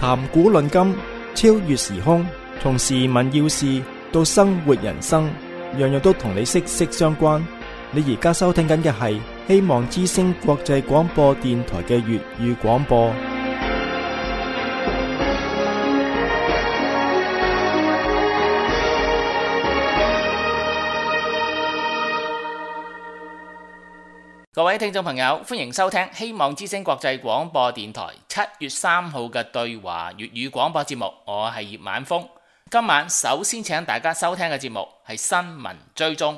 談古論今，超越時空，從時聞要事到生活人生，樣樣都同你息息相關。你而家收聽緊嘅係希望之聲國際廣播電台嘅粵語廣播。 各位聽眾朋友，歡迎收聽希望之聲國際廣播電台7月3號嘅對華粵語廣播節目，我係葉晚風。今晚首先請大家收聽嘅節目係新聞追蹤。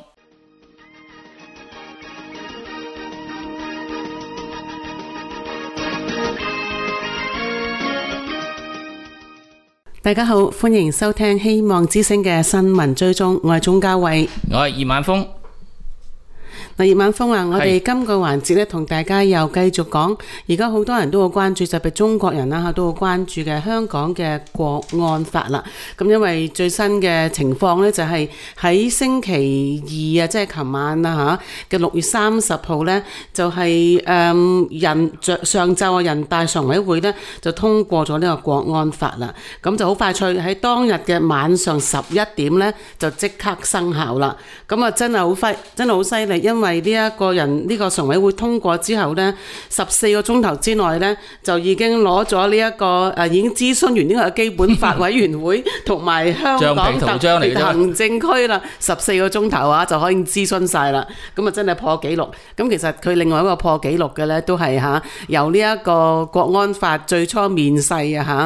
大家好，歡迎收聽希望之聲嘅新聞追蹤，我係鍾嘉慧， 我係葉晚風。 葉晚風啊，我哋今個環節咧同大家又繼續講，而家好多人都好關注，特別中國人啦都好關注嘅香港嘅國安法啦。咁因為最新嘅情況呢，就係喺星期二啊，即係琴晚啊嘅6月30號呢，就係上晝啊人大常委會呢就通過咗呢個國安法啦。咁就好快脆喺當日嘅晚上11點呢就即刻生效啦。咁啊真係好犀利，因為呢個常委會通過之後呢14個鐘頭之內呢就已經攞咗呢一個已經諮詢完呢個基本法委員會同埋香港特別行政區啦，14個鐘頭啊就可以諮詢晒啦。咁啊真係破紀錄。咁其實佢另外一個破紀錄嘅呢都係由呢一個國安法最初面世啊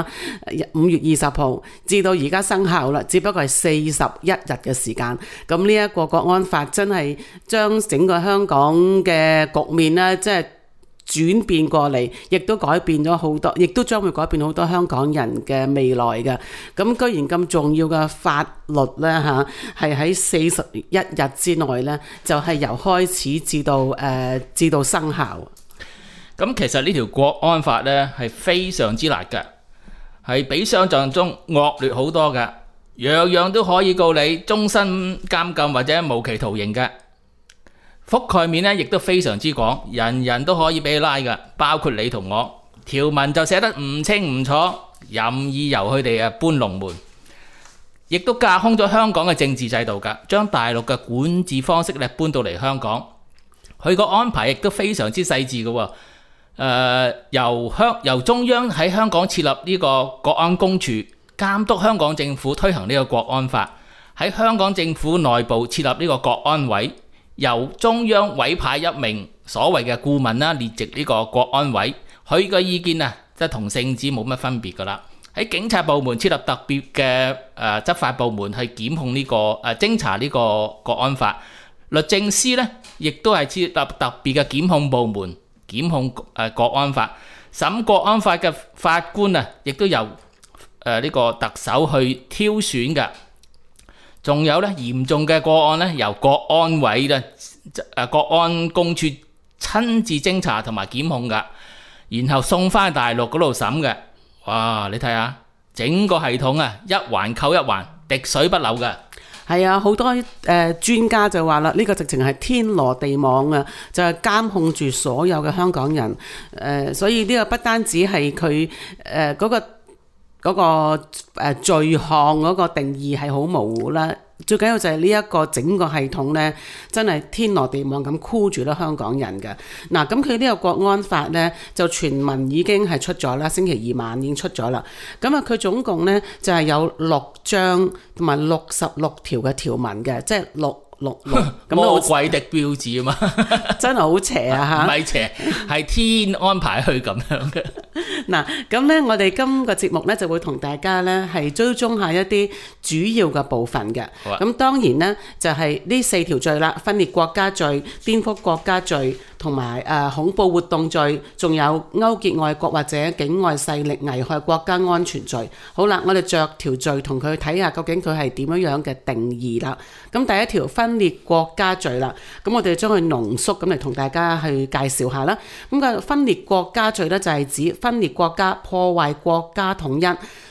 5月20號至到而家生效啦，只不過係41日嘅時間。咁呢一個國安法真係將整個香港嘅局面呢，即係轉變過嚟，亦都改變咗好多，亦都將會改變好多香港人嘅未來嘅。咁居然咁重要嘅法律呢，係喺41日之內呢，就係由開始至到生效。 咁其實呢條國安法呢係非常之辣嘅，係比想象中惡劣好多嘅，樣樣都可以告你終身監禁或者無期徒刑嘅。覆蓋面咧亦都非常之廣，人人都可以俾拉㗎，包括你同我。條文就寫得唔清唔楚，任意由佢哋搬龍門，亦都架空咗香港嘅政治制度㗎，將大陸嘅管治方式咧搬到嚟香港。佢個安排亦都非常之細緻嘅，由中央喺香港設立呢個國安公署，監督香港政府推行呢個國安法，喺香港政府內部設立呢個國安委。由中央委派一名所謂嘅顧問啦，列席呢個國安委，佢嘅意見即係同聖旨冇乜分別噶啦。喺警察部門設立特別嘅執法部門去檢控偵查呢個國安法。律政司呢亦都係設立特別嘅檢控部門檢控國安法。審國安法嘅法官亦都由呢個特首去挑選嘅。仲有嚴重嘅個案由國安委國安公署親自偵查同埋檢控㗎，然後送翻大陸嗰度審嘅。哇！你睇下整個系統一環扣一環，滴水不漏㗎。 係啊，好多專家就話啦，呢個直情係天羅地網啊，就係監控住所有嘅香港人。所以呢個不單止係佢嗰個罪項嗰個定義係好模糊啦，最緊要就係呢一個整個系統呢，真係天羅地網咁箍住咗香港人嘅。嗱，咁佢呢個國安法呢，就全文已經係出咗啦，星期二晚已經出咗啦。咁佢總共呢，就係有6章同埋66條嘅條文嘅，即係666咁魔鬼的標誌啊嘛， 真係好邪啊！ 唔係邪，係天安排去咁樣嘅。 嗱，咁呢，我哋今個節目呢，就會同大家呢係追蹤下一啲主要嘅部分嘅。咁當然呢，就係呢4條罪啦，分裂國家罪、顛覆國家罪同埋恐怖活動罪，仲有勾結外國或者境外勢力危害國家安全罪。好啦，我哋逐條罪同佢睇下究竟佢係點樣嘅定義啦。咁第一條分裂國家罪啦，咁我哋將佢濃縮咁嚟同大家去介紹下啦。咁個分裂國家罪呢，就係指分裂國家、破壞國家統一、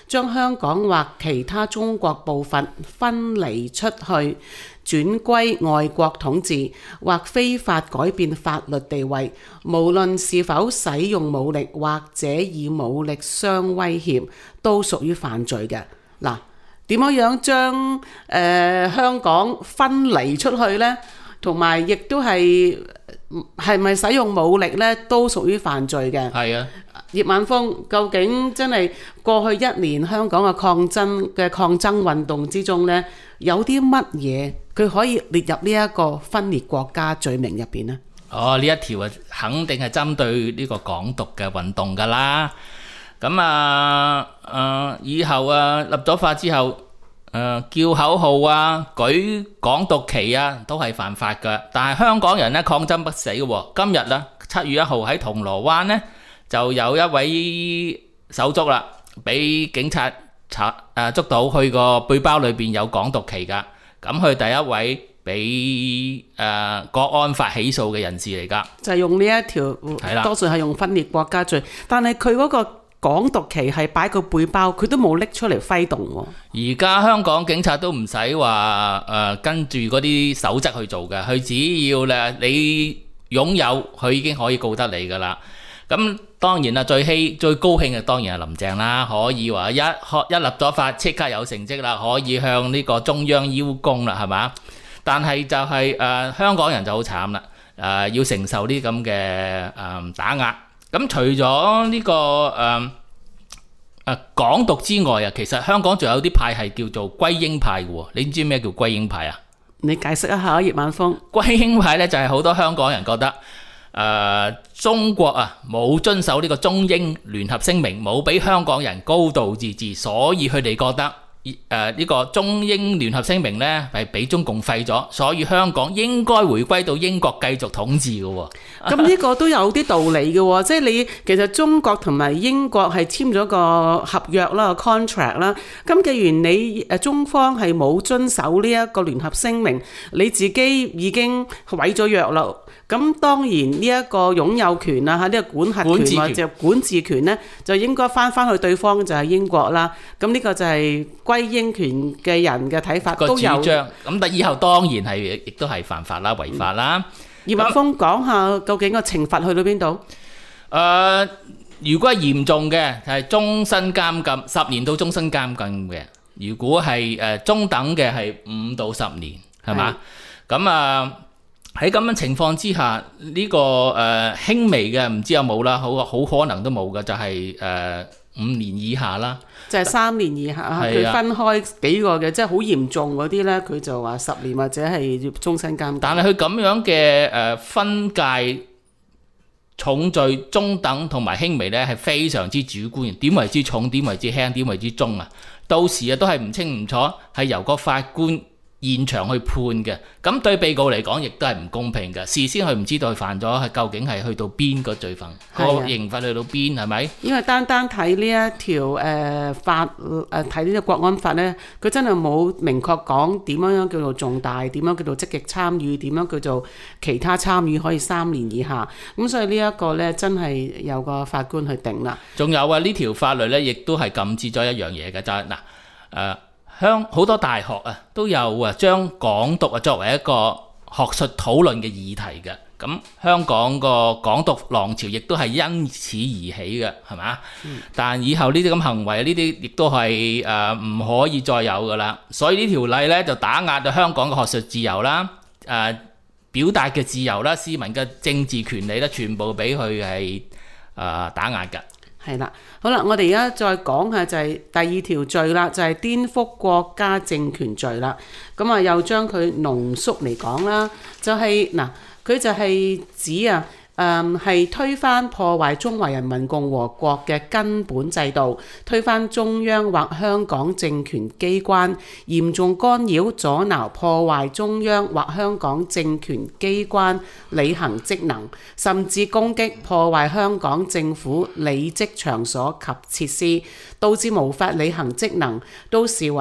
將香港或其他中國部分分離出去，轉歸外國統治，或非法改變法律地位，無論是否使用武力或者以武力相威脅，都屬於犯罪嘅。嗱，點樣將香港分離出去呢？同埋亦都係咪使用武力呢？都屬於犯罪嘅。 係啊， 葉晚風，究竟真係過去1年香港嘅抗爭運動之中呢，有啲乜嘢佢可以列入呢一個分裂國家罪名入邊呢？ 呢一條啊，肯定係針對呢個港獨嘅運動㗎啦。咁以後立咗法之後，叫口號啊，舉港獨旗啊，都係犯法㗎。但係香港人呢，抗爭不死嘅喎。今日呢，7月1號喺銅鑼灣呢，就有一位手足啦，俾警察捉到，佢個背包裏邊有港獨旗㗎。咁佢第一位俾國安法起訴嘅人士嚟㗎， 就係用呢一條，多數係用分裂國家罪。但係佢嗰個港獨旗係擺個背包，佢都冇拎出嚟揮動喎。 而家香港警察都唔使話跟住嗰啲守則去做嘅，佢只要咧你擁有，佢已經可以告得你㗎啦。咁當然啦，最高興嘅當然係林鄭啦，可以話一立咗法即刻有成績啦，可以向呢個中央邀功啦，係嘛？但係就係香港人就好慘啦，要承受呢咁嘅打壓。咁除咗呢個港獨之外啊，其實香港仲有啲派係叫做歸英派嘅喎。你知咩叫歸英派啊？ 你解釋一下，葉晚風。 歸英派呢，就係好多香港人覺得中國冇遵守呢個中英聯合聲明，冇俾香港人高度自治，所以佢哋覺得呢個中英聯合聲明呢係俾中共廢咗，所以香港應該回歸到英國繼續統治嘅喎。 咁呢個都有啲道理嘅喎，即係你其實中國同埋英國係簽咗個合約啦 contract 啦。咁既然你中方係冇遵守呢一個聯合聲明，你自己已經毀咗約啦。咁當然呢一個擁有權啊，呢個管轄權或者管治權呢，就應該翻去對方就係英國啦。咁呢個就係歸英權嘅人嘅睇法都有。 主張咁，但以後當然係亦都係犯法啦、違法啦。 葉晚風講下究竟個懲罰去到邊度？ 如果係嚴重嘅係終身監禁，10年到終身監禁嘅；如果係中等嘅係5到10年，係嘛？咁喺咁樣情況之下，呢個輕微嘅唔知有冇啦，好可能都冇嘅，就係5年以下啦， 就係3年以下。佢分開幾個嘅，即係好嚴重嗰啲呢，佢就話10年或者係終身監禁。 但係佢咁樣嘅分界重罪、中等同埋輕微呢，係非常之主觀。點為之重？點為之輕？點為之中啊？到時都係唔清唔楚，係由個法官現場去判嘅，咁對被告嚟講亦都係唔公平嘅。事先佢唔知道佢犯咗係究竟係去到邊個罪份，個刑罰去到邊，係咪？因為單睇呢一條法睇呢個國安法呢，佢真係冇明確講點樣叫做重大，點樣叫做積極參與，點樣叫做其他參與可以3年以下。咁所以呢一個呢，真係有個法官去定啦。 仲有呢條法律呢，亦都係禁止咗一樣嘢嘅，就係好多大學都有將港獨作為一個學術討論嘅議題嘅。咁香港個港獨浪潮亦都係因此而起嘅，係嘛？但以後呢啲咁行為，呢啲亦都係唔可以再有噶啦。所以呢條例呢，就打壓到香港嘅學術自由啦、表達嘅自由啦、市民嘅政治權利啦，全部俾佢係打壓㗎。 係啦，好啦，我哋而家再講下就係第2條罪啦，就係顛覆國家政權罪啦。咁又將佢濃縮嚟講啦，就係佢就係指係推翻破壞中華人民共和國嘅根本制度，推翻中央或香港政權機關，嚴重干擾、阻撓、破壞中央或香港政權機關履行職能，甚至攻擊、破壞香港政府履職場所及設施，導致無法履行職能，都視為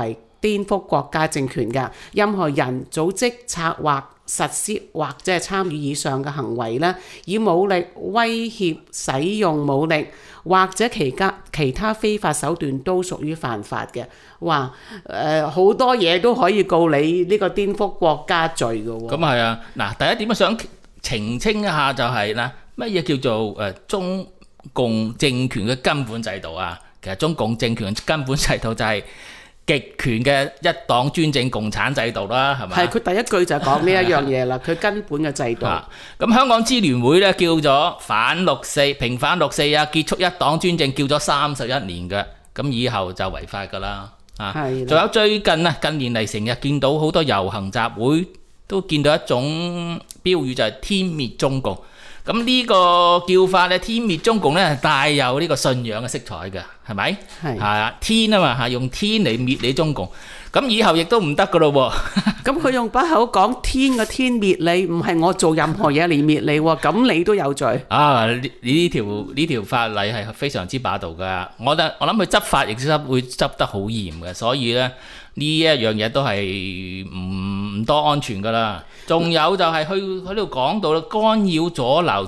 顛覆國家政權嘅。任何人、組織、策劃、實施或者係參與以上嘅行為咧，以武力威脅、使用武力或者其他非法手段都屬於犯法嘅。哇！好多嘢都可以告你呢個顛覆國家罪嘅喎。 咁係啊，嗱，第一點我想澄清一下就係乜嘢叫做中共政權嘅根本制度啊？其實中共政權嘅根本制度就係極權嘅一黨專政共產制度啦，係咪？係， 佢第一句就講呢一樣嘢啦，佢根本嘅制度。 咁香港支聯會咧叫咗反六四、平反六四啊，結束一黨專政，叫咗31年嘅，咁以後就違法㗎啦。係。仲有最近啊，近年嚟成日見到好多遊行集會，都見到一種標語就係天滅中共。咁呢個叫法咧，天滅中共咧係帶有呢個信仰嘅色彩嘅，係咪？係啊，天啊嘛，用天嚟滅你中共，咁以後亦都唔得噶咯喎。咁佢用把口講天嘅天滅你，唔係我做任何嘢嚟滅你喎，咁你都有罪。 呢條法例係非常之霸道噶，我諗佢執法亦都會執得好嚴嘅，所以咧呢一樣嘢都係唔多安全噶啦。仲有就係喺度講到啦，干擾阻撓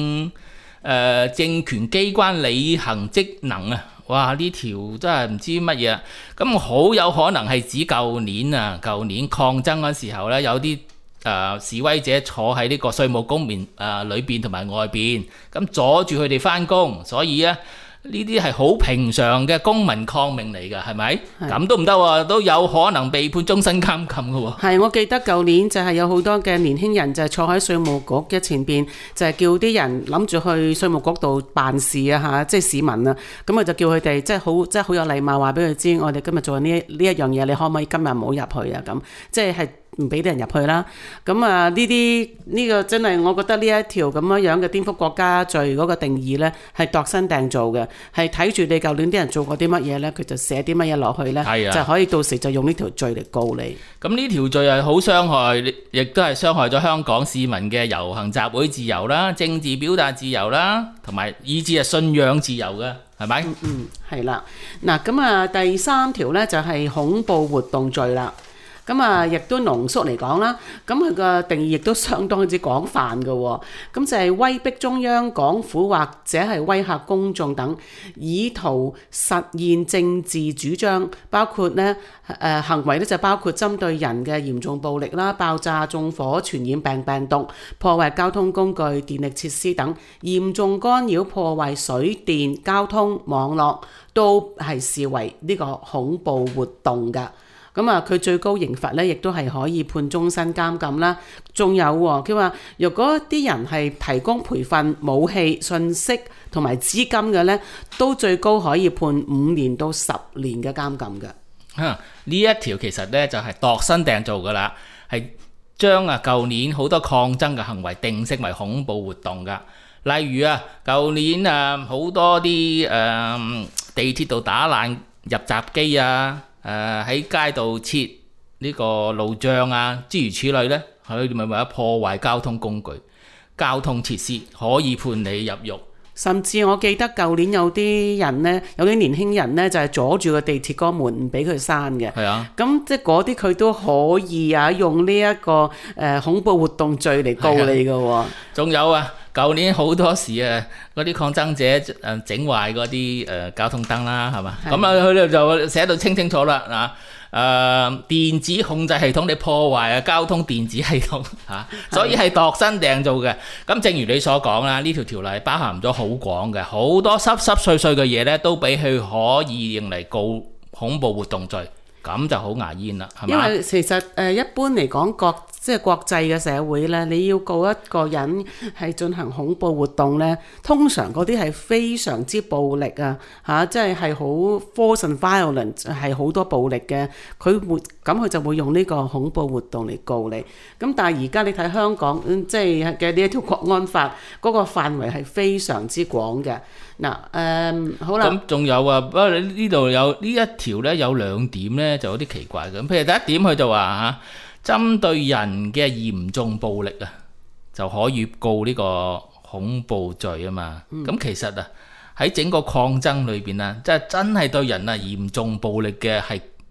政權機關履行職能啊！哇，呢條真係唔知乜嘢。咁好有可能係指舊年抗爭嗰時候咧，有啲示威者坐喺呢個稅務局裏邊同埋外邊，咁阻住佢哋翻工，所以咧呢啲係好平常嘅公民抗命嚟㗎，係咪？咁都唔得喎，都有可能被判終身監禁㗎喎。係， 我記得舊年就係有好多嘅年輕人就係坐喺稅務局嘅前邊，就係叫啲人諗住去稅務局度辦事啊嚇，即係市民啊，咁就叫佢哋即係好有禮貌話俾佢知，我哋今日做緊呢一樣嘢，你可唔可以今日唔好入去啊？咁即係唔俾啲人入去啦。咁呢個真係我覺得呢一條咁樣嘅顛覆國家罪嗰個定義呢，係度身訂造嘅，係睇住你舊年啲人做過啲乜嘢呢，佢就寫啲乜嘢落去呢，就可以到時就用呢條罪嚟告你。 咁呢條罪係好傷害，亦都係傷害咗香港市民嘅遊行集會自由啦、政治表達自由啦，同埋以至係信仰自由嘅，係咪？ 係啦。嗱，咁第3條呢，就係恐怖活動罪啦。咁亦都濃縮嚟講啦，咁佢個定義亦都相當之廣泛嘅喎。咁就係威逼中央、港府或者係威嚇公眾等，以圖實現政治主張，包括行為就包括針對人嘅嚴重暴力啦、爆炸、縱火、傳染病毒、破壞交通工具、電力設施等，嚴重干擾破壞水電交通網絡，都係視為呢個恐怖活動㗎。咁佢最高刑罰咧，亦都係可以判終身監禁啦。仲有佢話，如果啲人係提供培訓、武器、信息同埋資金嘅咧，都最高可以判5年到10年嘅監禁嘅。 呢一條其實咧就係度身訂造噶啦，係將舊年好多抗爭嘅行為定性為恐怖活動噶。例如舊年好多啲地鐵度打爛入閘機啊。喺街度設呢個路障啊，諸如此類呢，佢哋咪為咗破壞交通工具、交通設施，可以判你入獄。 甚至我記得舊年有啲人呢，有啲年輕人呢，就係阻住個地鐵嗰門唔俾佢閂嘅。係啊，咁即係嗰啲佢都可以用呢一個恐怖活動罪嚟告你㗎喎。仲有舊年好多時嗰啲抗爭者整壞嗰啲交通燈啦，係嘛？咁佢哋就寫到清清楚啦。電子控制系統你破壞交通電子系統所以係度身訂造嘅。咁正如你所講啦，呢條例包含咗好廣嘅，好多濕濕碎碎嘅嘢咧，都俾佢可以用嚟告恐怖活動罪，咁就好牙煙啦，係嘛？因為其實一般嚟講即係國際嘅社會咧，你要告一個人係進行恐怖活動咧，通常嗰啲係非常之暴力即係好 force and violence， 係好多暴力嘅，佢就會用呢個恐怖活動嚟告你。咁但係而家你睇香港即係嘅呢一條國安法嗰個範圍係非常之廣嘅。好啦，咁仲有不過呢度有呢一條咧，有2點咧就有啲奇怪嘅。譬如第一點佢就話針對人嘅嚴重暴力就可以告呢個恐怖罪啊嘛。咁其實喺整個抗爭裏邊即係真係對人嚴重暴力嘅係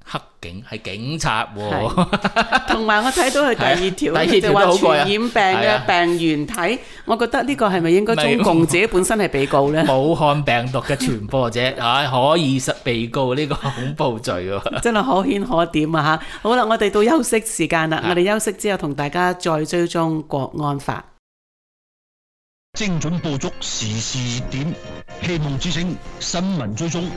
黑警係警察喎。 同埋我睇到佢第二條第二條就話傳都好過癮染病嘅病原體，我覺得呢個係咪應該中共自己本身係被告呢？ 武漢病毒嘅傳播者可以被告呢個恐怖罪喎。 真係可圈可點啊！嚇，好啦，我哋到休息時間啦，我哋休息之後同大家再追蹤國安法。 精準捕捉時事熱點，希望之聲新聞追蹤。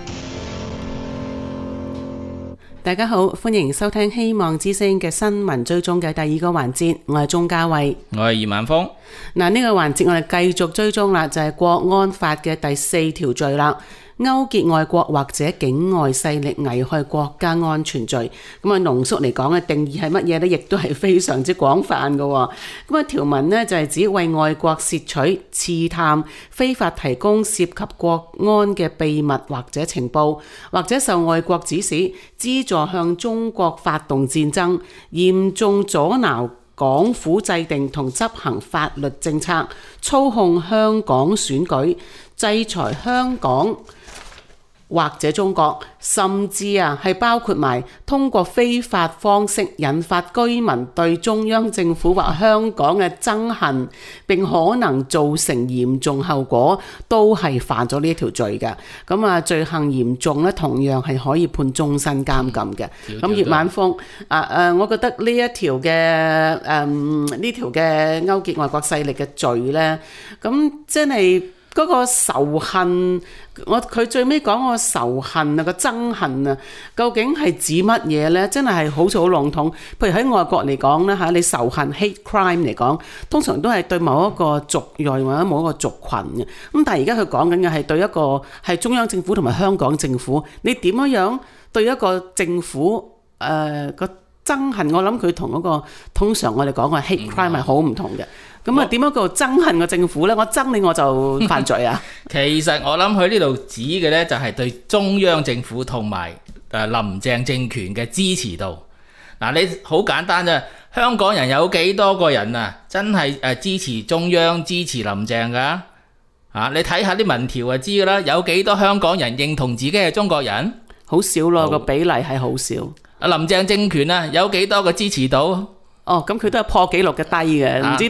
大家好，歡迎收聽希望之聲嘅新聞追蹤嘅第二個環節，我係鍾嘉慧， 我係葉晚峰。 嗱，呢個環節我哋繼續追蹤啦，就係國安法嘅第4條罪啦。勾結外國或者境外勢力危害國家安全罪，咁啊濃縮嚟講嘅定義係乜嘢呢？亦都係非常之廣泛嘅。咁啊條文呢，就係指為外國竊取、刺探、非法提供涉及國安嘅秘密或者情報，或者受外國指使資助向中國發動戰爭，嚴重阻撓港府制定同執行法律政策，操控香港選舉，制裁香港或者中國，甚至係包括埋通過非法方式引發居民對中央政府或香港嘅憎恨，並可能造成嚴重後果，都係犯咗呢一條罪嘅。咁啊，罪行嚴重咧，同樣係可以判終身監禁嘅。咁葉晚峰我覺得呢一條嘅呢條嘅勾結外國勢力嘅罪咧，咁真係。嗰個仇恨，佢最尾講個仇恨啊，個憎恨啊，究竟係指乜嘢呢？真係好似好籠統。譬如喺外國嚟講咧嚇，你仇恨 hate crime 嚟講，通常都係對某一個族裔或者某一個族群嘅。咁但係而家佢講緊嘅係對一個係中央政府同埋香港政府，你點樣對一個政府個憎恨？我諗佢同嗰個通常我哋講嘅 hate crime 係好唔同嘅。咁啊，點樣叫憎恨個政府呢？我憎你我就犯罪啊！ 其實我諗佢呢度指嘅呢，就係對中央政府同埋林鄭政權嘅支持度。嗱，你好簡單啫，香港人有幾多個人啊，真係支持中央、支持林鄭㗎？你睇下啲民調就知㗎啦。有幾多香港人認同自己係中國人？ 好少咯，個比例係好少。 林鄭政權啊，有幾多個支持度？ 哦，咁佢都係破紀錄嘅低嘅，唔知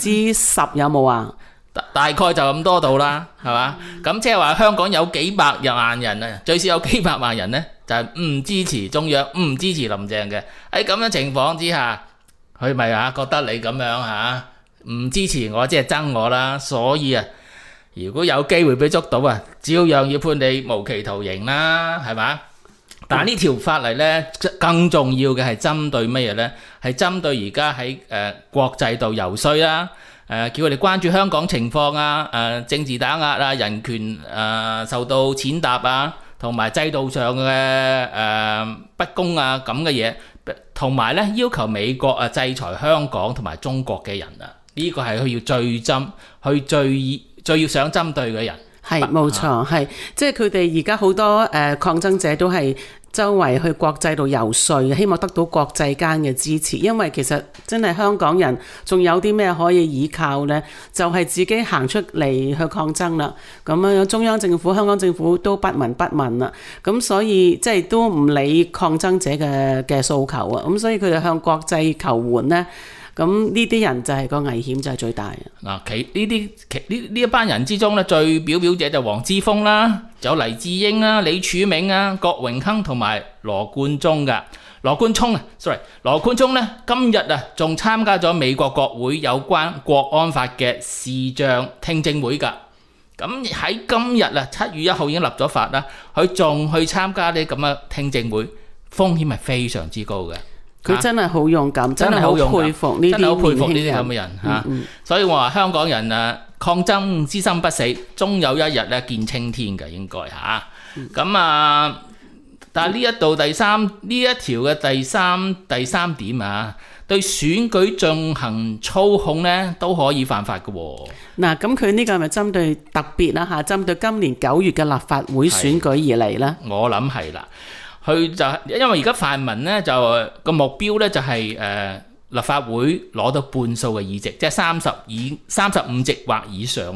10%有冇啊？ 大概就咁多度啦，係嘛？咁即係話香港有幾百萬人啊，最少有幾百萬人呢，就係唔支持中央、唔支持林鄭嘅。喺咁樣情況之下，佢咪覺得你咁樣唔支持我，即係憎我啦。所以如果有機會俾捉到照樣要判你無期徒刑啦，係嘛？但係呢條法例呢，更重要嘅係針對乜嘢呢？係針對而家喺國際度游說啦，叫佢哋關注香港情況政治打壓人權受到踐踏同埋制度上嘅不公咁嘅嘢，同埋呢要求美國制裁香港同埋中國嘅人呢個係佢要最要想針對嘅人。 係冇錯，係即係佢哋而家好多抗爭者都係周圍去國際度游說，希望得到國際間嘅支持。因為其實真係香港人仲有啲咩可以依靠呢？就係自己行出嚟去抗爭啦。咁樣中央政府、香港政府都不聞不問啦。咁所以即係都唔理抗爭者嘅訴求啊。咁所以佢哋向國際求援呢。咁呢啲人就係個危險就係最大嗱，呢一班人之中咧，最表者就黃之鋒啦，仲有黎智英啦、李柱銘郭榮鏗同埋羅冠聰噶。羅冠聰咧今日仲參加咗美國國會有關國安法嘅視像聽證會噶。咁喺今日7月1號已經立咗法啦，佢仲去參加啲咁嘅聽證會，風險係非常之高嘅。 佢真係好勇敢，真係好佩服呢啲咁嘅人所以我話香港人抗爭之心不死，終有一日見青天嘅，應該咁但係呢一度呢一條嘅第三點對選舉進行操控呢都可以犯法嘅喎。 嗱，咁佢呢個係咪針對特別啦針對今年9月嘅立法會選舉而嚟呢？我諗係啦。佢就因為而家泛民呢，就個目標呢，就係立法會攞到半數嘅議席，即係35席或以上啊嘛。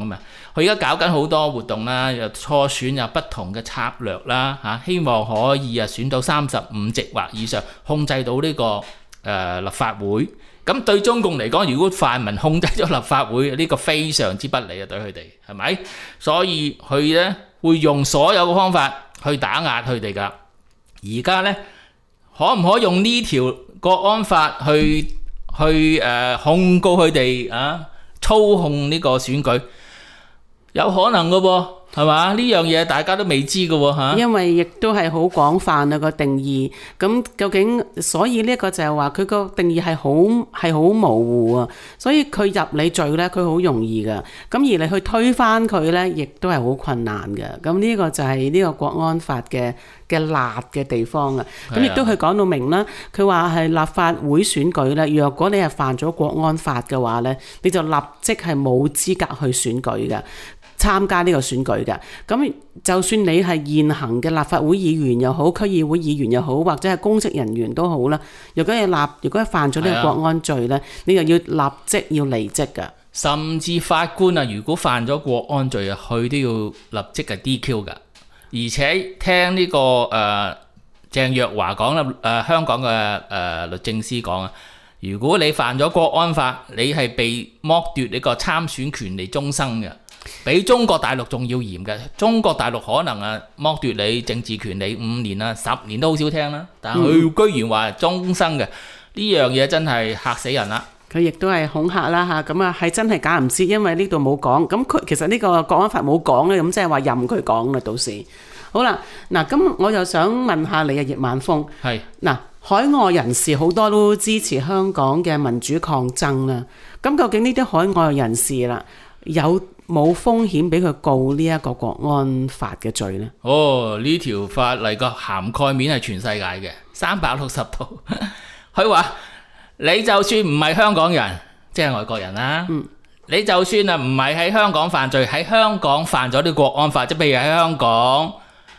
佢而家搞緊好多活動啦，又初選有不同嘅策略啦嚇，希望可以選到35席或以上，控制到呢個立法會。咁對中共嚟講，如果泛民控制咗立法會，呢個非常之不利啊，對佢哋係咪？所以佢呢會用所有嘅方法去打壓佢哋㗎。而家呢，可唔可以用呢條國安法去控告佢哋啊？操控呢個選舉有可能嘅喎，係嘛？呢樣嘢大家都未知嘅喎嚇。因為亦都係好廣泛啊個定義。咁究竟所以呢一個就係話佢個定義係好模糊啊。所以佢入你罪咧，佢好容易嘅。咁而你去推翻佢咧，亦都係好困難嘅。咁呢個就係呢個國安法嘅辣嘅地方啊。咁亦都佢講到明啦。佢話係立法會選舉咧，若果你係犯咗國安法嘅話咧，你就立即係冇資格去選舉嘅。參加呢個選舉嘅。咁就算你係現行嘅立法會議員又好，區議會議員又好，或者係公職人員都好啦，如果係犯咗呢個國安罪呢，你就要立即要離職㗎。 甚至法官啊，如果犯咗國安罪啊，佢都要立即係 DQ 㗎。而且聽呢個鄭若驊講啦，香港嘅律政司講啊，如果你犯咗國安法，你係被剝奪呢個參選權利終生嘅。比中國大陸仲要嚴嘅，中國大陸可能剝奪你政治權利5年啦、10年都好少聽啦，但係佢居然話終生嘅，呢樣嘢真係嚇死人啦！ 佢亦都係恐嚇啦嚇，咁係真係假唔知，因為呢度冇講，咁佢其實呢個國安法冇講咧，咁即係話任佢講啦，到時好啦，嗱咁我又想問下你葉晚風，係嗱海外人士好多都支持香港嘅民主抗爭啦，咁究竟呢啲海外人士啦有冇風險俾佢告呢一個國安法嘅罪呢？ 呢條法例個涵蓋面係全世界嘅360度。佢話你就算唔係香港人，即係外國人啦，你就算唔係喺香港犯罪，喺香港犯咗啲國安法，即譬如喺香港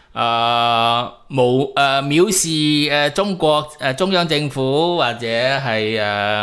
藐視中國中央政府或者係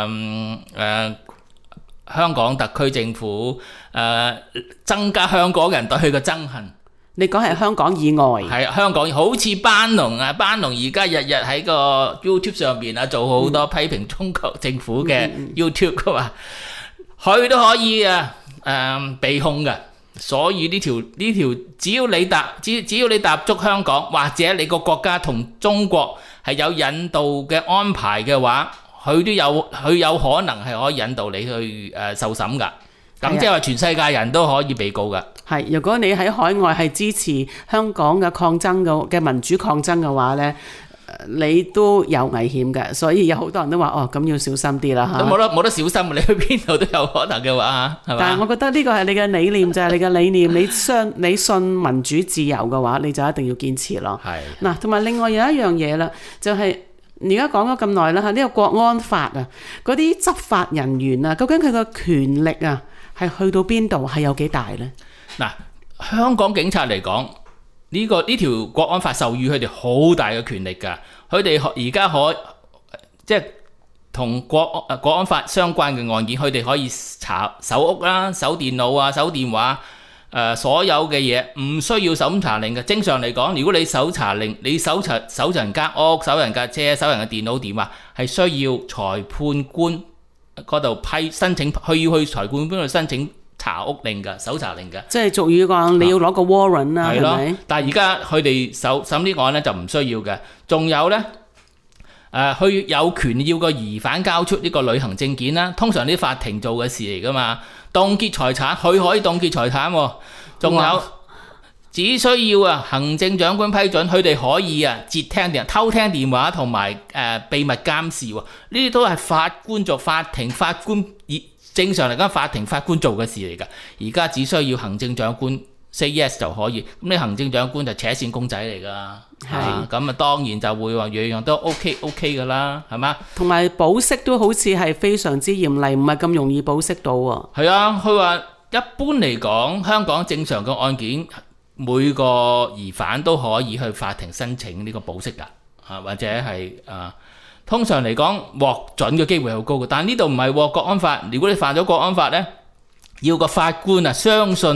香港特區政府增加香港人對佢嘅憎恨。 你講係香港以外， 係香港，好似班農啊，班農而家日日喺個 YouTube 上邊做好多批評中國政府嘅 YouTube 噶嘛，佢都可以被控嘅。所以呢條只要你踏足香港，或者你個國家同中國係有引渡嘅安排嘅話，佢有可能係可以引導你去受審㗎。咁即係話全世界人都可以被告㗎。 係，如果你喺海外係支持香港嘅抗爭嘅民主抗爭嘅話呢，你都有危險嘅。所以有好多人都話咁要小心啲啦嚇。 冇得小心，你去邊度都有可能嘅話，係嘛？ 但係我覺得呢個係你嘅理念，就係你嘅理念。你信民主自由嘅話，你就一定要堅持咯。係嗱，同埋另外有一樣嘢啦，就係而家講咗咁耐啦嚇，呢個國安法啊，嗰啲執法人員啊，究竟佢個權力啊係去到邊度，係有幾大呢？ 嗱，香港警察嚟講，呢條國安法授予佢哋好大嘅權力㗎。佢哋而家即係同國安法相關嘅案件，佢哋可以查搜屋啦、搜電腦啊、搜電話，所有嘅嘢唔需要搜查令嘅。正常嚟講，如果你搜查令，你搜人間屋、搜人架車、搜人嘅電腦電話，係需要裁判官嗰度申請，佢要去裁判官度申請查屋令㗎，搜查令㗎。即係俗語講，你要攞個 warrant 啦，係咪？ 但係而家佢哋審啲案咧就唔需要嘅。仲有咧，佢有權要個疑犯交出呢個旅行證件啦。通常啲法庭做嘅事嚟㗎嘛。凍結財產，佢可以凍結財產喎。仲有，只需要行政長官批准，佢哋可以截聽偷聽電話同埋秘密監視喎。呢啲都係法官做，法官正常嚟講，法庭法官做嘅事嚟㗎。而家只需要行政長官 say yes 就可以。咁你行政長官就扯線公仔嚟㗎，係咁當然就會話樣樣都 OK 㗎啦，係嘛？同埋保釋都好似係非常之嚴厲，唔係咁容易保釋到喎。 係啊，佢話一般嚟講，香港正常嘅案件，每個疑犯都可以去法庭申請呢個保釋㗎，或者係通常嚟講獲准嘅機會係好高嘅，但係呢度唔係喎，國安法。如果你犯咗國安法呢，要個法官相信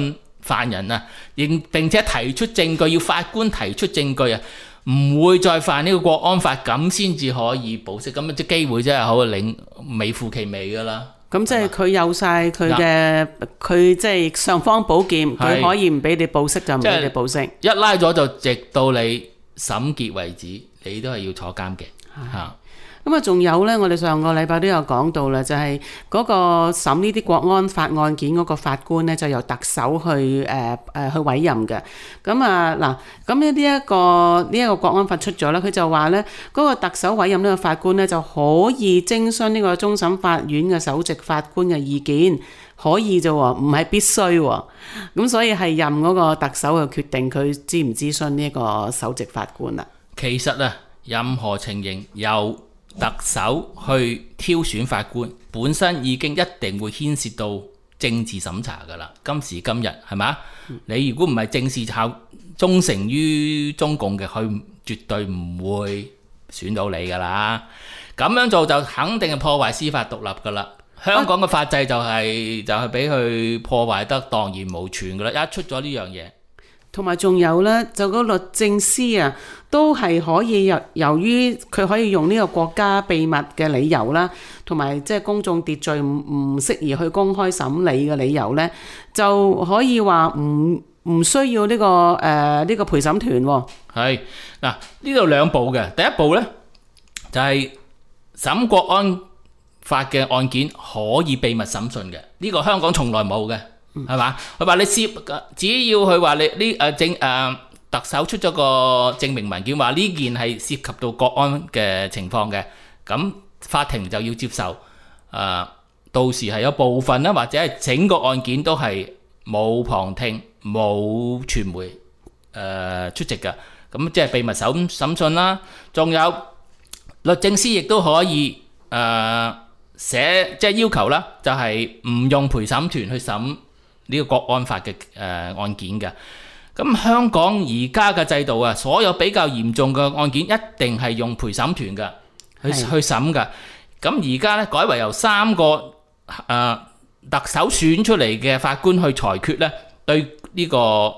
犯人啊，並且提出證據，要法官提出證據啊，唔會再犯呢個國安法，咁先至可以保釋。咁即機會真係好微乎其微㗎啦。 咁即係佢有晒佢嘅，佢即係尚方寶劍，佢可以唔俾你保釋就唔俾你保釋。 一拉咗就直到你審結為止，你都係要坐監嘅嚇。 咁啊，仲有呢，我哋上個禮拜都有講到啦，就係嗰個審呢啲國安法案件嗰個法官呢，就由特首去委任嘅。咁啊嗱，咁呢一個國安法出咗啦，佢就話呢，嗰個特首委任呢個法官呢，就可以徵詢呢個終審法院嘅首席法官嘅意見，可以啫喎，唔係必須喎。咁所以係任嗰個特首去決定佢諮唔諮詢呢一個首席法官啦。 其實啊，任何情形由特首去挑選法官，本身已經一定會牽涉到政治審查㗎啦。今時今日係嘛？你如果唔係政治忠誠於中共嘅，佢絕對唔會選到你㗎啦。咁樣做就肯定係破壞司法獨立㗎啦。香港嘅法制就係俾佢破壞得蕩然無存㗎啦。一出咗呢樣嘢。 同埋仲有呢，就個律政司啊，都係可以由於佢可以用呢個國家秘密嘅理由啦，同埋即係公眾秩序唔適宜去公開審理嘅理由呢，就可以話唔需要呢個陪審團喎。係嗱，呢度兩步嘅，第一步呢，就係審國安法嘅案件可以秘密審訊嘅，呢個香港從來冇嘅。係嘛？佢話你只要佢話你特首出咗個證明文件，話呢件係涉及到國安嘅情況嘅，咁法庭就要接受。到時係有部分啦，或者係整個案件都係冇旁聽、冇傳媒出席嘅，咁即係秘密審訊啦。仲有律政司亦都可以寫即係要求啦，就係唔用陪審團去審呢個國安法嘅案件嘅。咁香港而家嘅制度啊，所有比較嚴重嘅案件一定係用陪審團嘅去審嘅。咁而家咧改為由3個特首選出嚟嘅法官去裁決咧，對呢個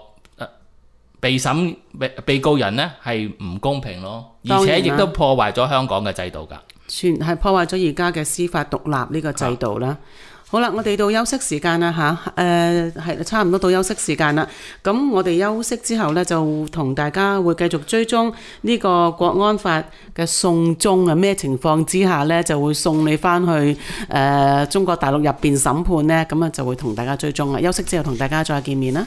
被告人咧係唔公平咯，而且亦都破壞咗香港嘅制度㗎。 全係破壞咗而家嘅司法獨立呢個制度啦。好啦，我哋到休息時間啦嚇，係差唔多到休息時間啦。咁我哋休息之後呢，就同大家會繼續追蹤呢個國安法嘅送中啊，咩情況之下呢，就會送你翻去中國大陸入邊審判呢？咁啊就會同大家追蹤啦。休息之後同大家再見面啦。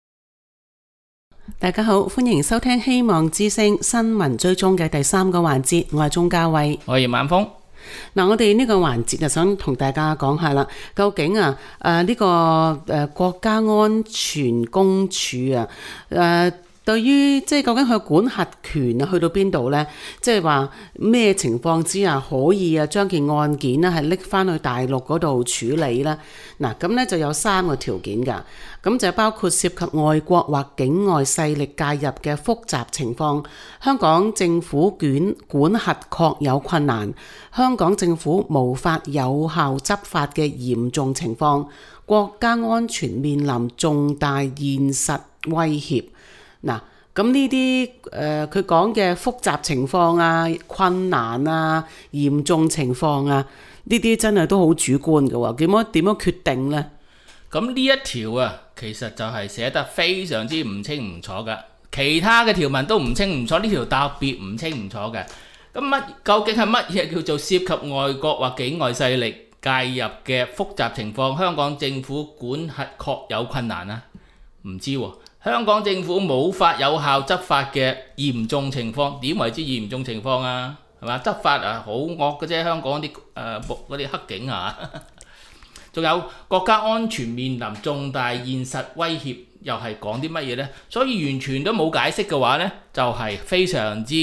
大家好，歡迎收聽希望之聲新聞追蹤嘅第3個環節，我係鐘嘉慧， 我係葉晚風。 嗱，我哋呢個環節就想同大家講下啦，究竟呢個國家安全公署對於即係究竟佢管轄權去到邊度呢？即係話咩情況之下可以將件案件咧係拎翻去大陸嗰度處理呢？嗱，咁呢就有3個條件㗎，咁就包括涉及外國或境外勢力介入嘅複雜情況，香港政府管轄確有困難，香港政府無法有效執法嘅嚴重情況，國家安全面臨重大現實威脅。嗱，咁呢啲佢講嘅複雜情況啊、困難啊、嚴重情況啊，呢啲真係都好主觀嘅喎，點樣決定呢？ 咁呢一條啊，其實就係寫得非常之唔清唔楚嘅，其他嘅條文都唔清唔楚，呢條特別唔清唔楚嘅。咁究竟係乜嘢叫做涉及外國或境外勢力介入嘅複雜情況？香港政府管轄確有困難啊？唔知喎。香港政府冇法有效執法嘅嚴重情況，點為之嚴重情況啊？係嘛？執法好惡嘅啫，香港啲嗰啲黑警啊，仲有國家安全面臨重大現實威脅，又係講啲乜嘢呢？所以完全都冇解釋嘅話呢，就係非常之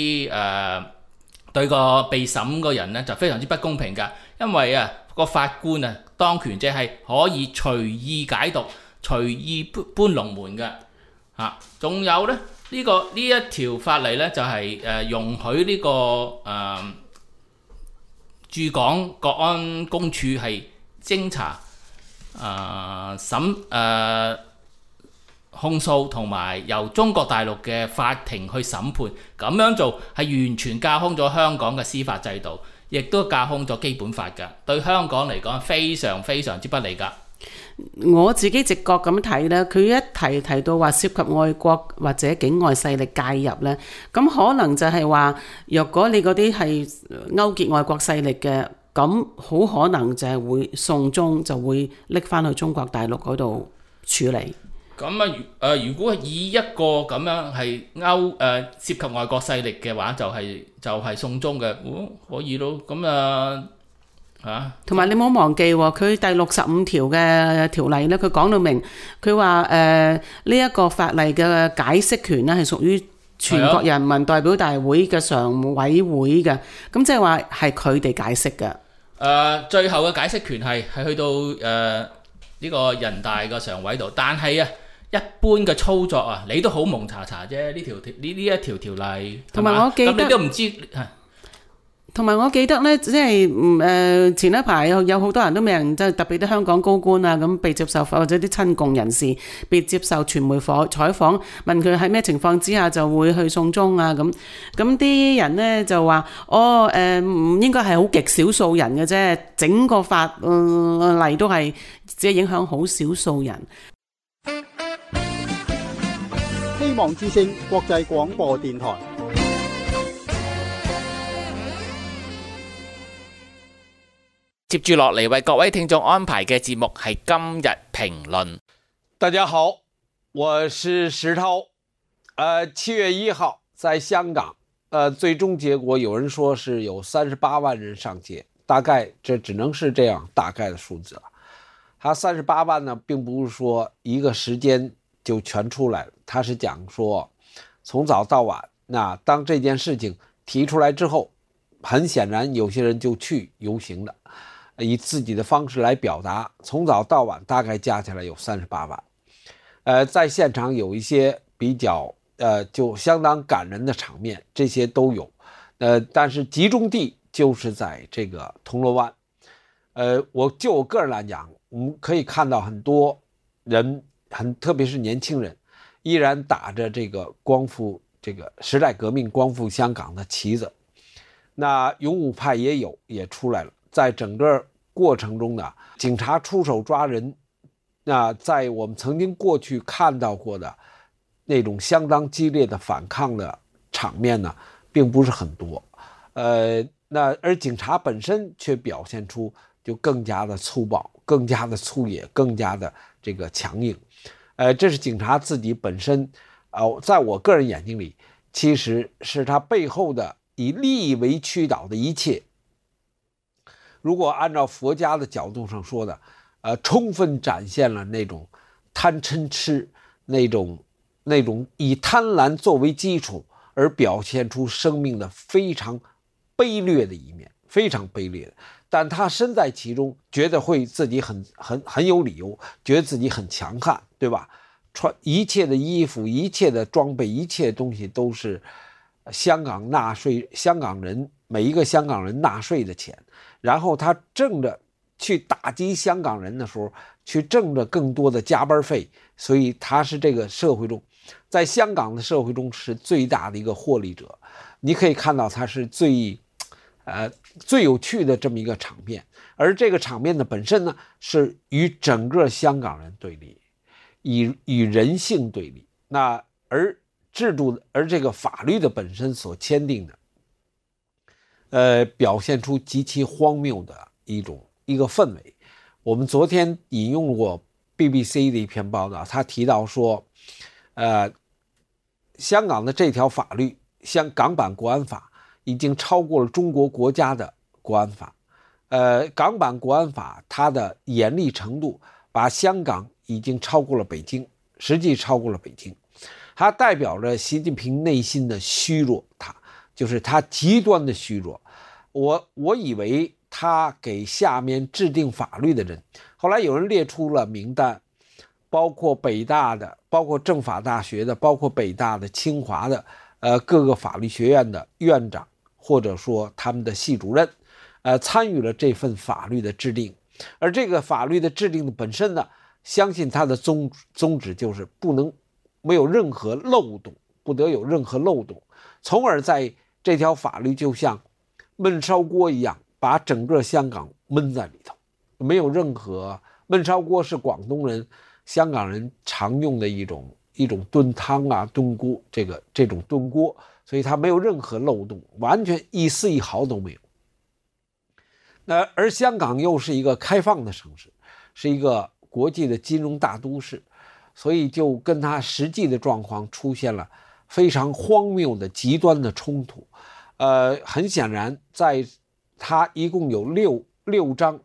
對個被審個人呢就非常之不公平㗎，因為個法官當權者係可以隨意解讀，隨意搬龍門嘅嚇，仲有咧呢一條法例咧就係容許呢個駐港國安公署係偵查控訴同埋由中國大陸嘅法庭去審判，咁樣做係完全架空咗香港嘅司法制度，亦都架空咗基本法㗎，對香港嚟講非常非常之不利㗎。 我自己直覺咁睇呢，佢一提到話涉及外國或者境外勢力介入呢，咁可能就係話，若果你嗰啲係勾結外國勢力嘅，咁好可能就係會送中，就會拎翻去中國大陸嗰度處理。咁如果以一個咁樣係涉及外國勢力嘅話，就係送中嘅，可以咯。咁同埋你冇忘記喎，佢第65條嘅條例咧，佢講到明，佢話呢一個法例嘅解釋權咧係屬於全國人民代表大會嘅常委會嘅，咁即係話係佢哋解釋嘅。 最後嘅解釋權係去到呢個人大嘅常委度，但係一般嘅操作你都好蒙查查啫。呢一條條例， 同埋我記得， 咁你都唔知。 同埋我記得呢，即係前一排有好多人都未人，即係特別啲香港高官啊，咁被接受或者啲親共人士被接受傳媒採訪，問佢喺咩情況之下就會去送中啊咁啲人呢就話應該係好極少數人嘅啫，整個法例都係只係影響好少數人。 希望之聲國際廣播電台。 接住落嚟為各位聽眾安排嘅節目係今日評論。 大家好，我是石濤。7月1號在香港，最終結果有人說是有38萬人上街，大概這只能是這樣大概的數字了。它38萬呢，並不是說一個時間就全出來了，它是講說從早到晚，那當這件事情提出來之後，很顯然有些人就去遊行了，以自己的方式來表達，從早到晚大概加起來有38萬。在現場有一些比較就相當感人的場面，這些都有。但是集中地就是在這個銅鑼灣。我個人來講，我們可以看到很多人，特別是年輕人，依然打着這個時代革命光復香港的旗子。那勇武派也出來了。在整個過程中呢，警察出手抓人，那在我們曾經過去看到過的那種相當激烈的反抗的場面呢，並不是很多。而警察本身卻表現出就更加的粗暴，更加的粗野，更加的這個強硬。這是警察自己本身，在我個人眼睛裡，其實是他背後的以利益為驅導的一切。如果按照佛家的角度上說的，充分展現了那種貪嗔痴，那種以貪婪作為基礎而表現出生命的非常卑劣的一面，非常卑劣的。但他身在其中，覺得會自己很有理由，覺得自己很強悍，對吧？穿一切的衣服，一切的裝備，一切東西都是香港納稅，香港人每一個香港人納稅的錢。然後他掙着去打擊香港人的時候，去掙着更多的加班費，所以他是這個社會中，在香港的社會中是最大的一個獲利者。你可以看到他是最有趣的這麼一個場面，而這個場面的本身呢，是與整個香港人對立，與人性對立。那而這個法律的本身所簽訂的。表現出極其荒謬的一個氛圍。我們昨天引用過 BBC 的一篇報道，他提到說，香港的這條法律，像港版國安法，已經超過了中國國家的國安法。港版國安法它的嚴厲程度，把香港已經超過了北京，實際超過了北京。它代表着習近平內心的虛弱，就是他極端的虛弱。我以為他給下面制定法律的人，後來有人列出了名單，包括北大的，包括政法大學的，包括北大的、清華的，各個法律學院的院長，或者說他們的系主任，參與了這份法律的制定。而這個法律的制定的本身呢，相信它的宗旨就是不能没有任何漏洞，不得有任何漏洞，从而在这条法律就像焖烧锅一样，把整个香港闷在里头，没有任何。焖烧锅是广东人、香港人常用的一种炖汤啊、炖锅，这种炖锅，所以它没有任何漏洞，完全一丝一毫都没有。而香港又是一个开放的城市，是一个国际的金融大都市，所以就跟它实际的状况出现了非常荒谬的极端的冲突。很显然，在它一共有六章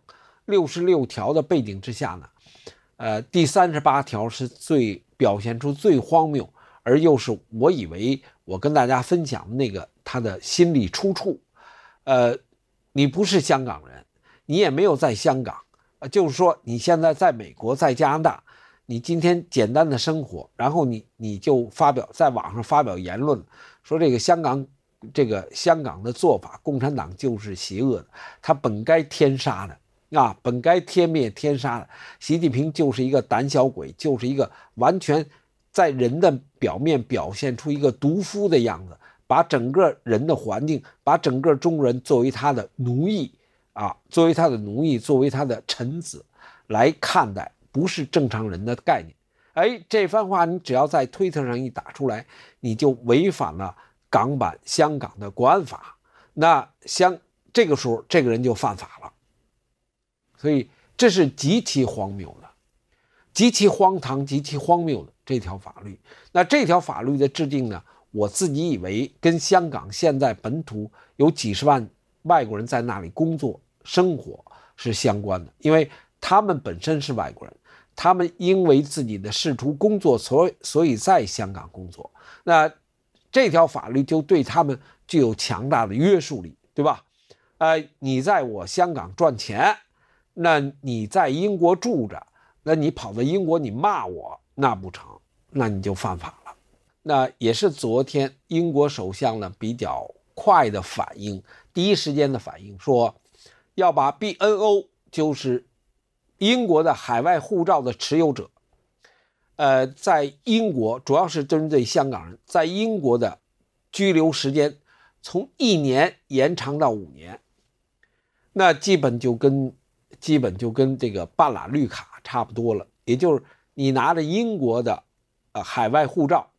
66条的背景之下呢，第38条是表现出最荒谬，而又是我以为我跟大家分享的那个他的心理出处。你不是香港人，你也没有在香港，就是说你现在在美国，在加拿大，你今天简单的生活，然后你就在网上发表言论，说这个香港的做法，共产党就是邪恶的，他本该天杀的啊，本该天灭天杀的。习近平就是一个胆小鬼，就是一个完全在人的表面表现出一个毒夫的样子，把整个人的环境，把整个中国人作为他的奴役啊，作为他的臣子来看待，不是正常人的概念。这番话你只要在推特上一打出来，你就违反了港版香港的国安法，那这个时候这个人就犯法了。所以这是极其荒谬的、极其荒唐、极其荒谬的这条法律。那这条法律的制定呢，我自己以为跟香港现在本土有几十万外国人在那里工作生活是相关的，因为他们本身是外国人，他们因为自己的仕途工作，所以在香港工作，那这条法律就对他们具有强大的约束力，对吧？你在我香港赚钱，那你在英国住着，那你跑到英国你骂我，那不成，那你就犯法了。那也是昨天英国首相呢比较快的反应，第一时间的反应，说要把 BNO 就是英国的海外护照的持有者，在英国主要是针对香港人，在英国的居留时间从1年延长到5年，那基本就跟这个半拉绿卡差不多了，也就是你拿着英国的海外护照，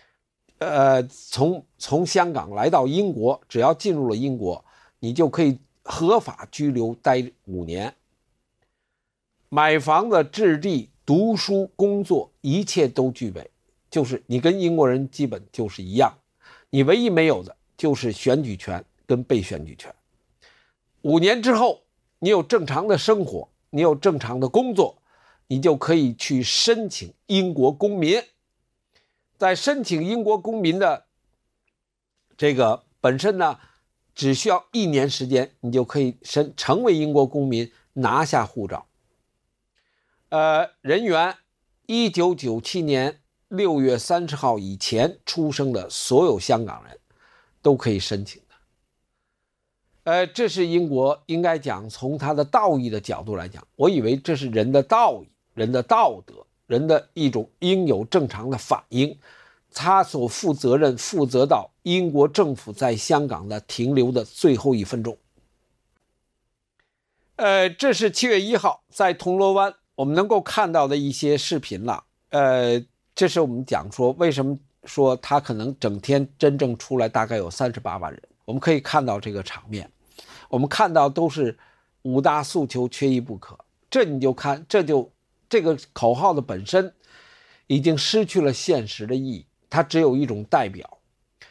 从香港来到英国，只要进入了英国，你就可以合法居留待5年，买房子、置地、读书、工作，一切都具备，就是你跟英国人基本就是一样，你唯一没有的就是选举权跟被选举权。5年之后，你有正常的生活，你有正常的工作，你就可以去申请英国公民。在申请英国公民的这个本身呢，只需要1年时间，你就可以成为英国公民，拿下护照。人员1997年6月30号以前出生的所有香港人都可以申请的。这是英国应该讲从他的道义的角度来讲，我以为这是人的道义、人的道德、人的一种应有正常的反应，他所负责到英国政府在香港的停留的最后1分钟。这是7月1号在铜锣湾我们能够看到的一些视频了。这是我们讲说为什么说他可能整天真正出来大概有38万人，我们可以看到这个场面，我们看到都是5大诉求缺一不可，你就看这个口号的本身已经失去了现实的意义，它只有一种代表，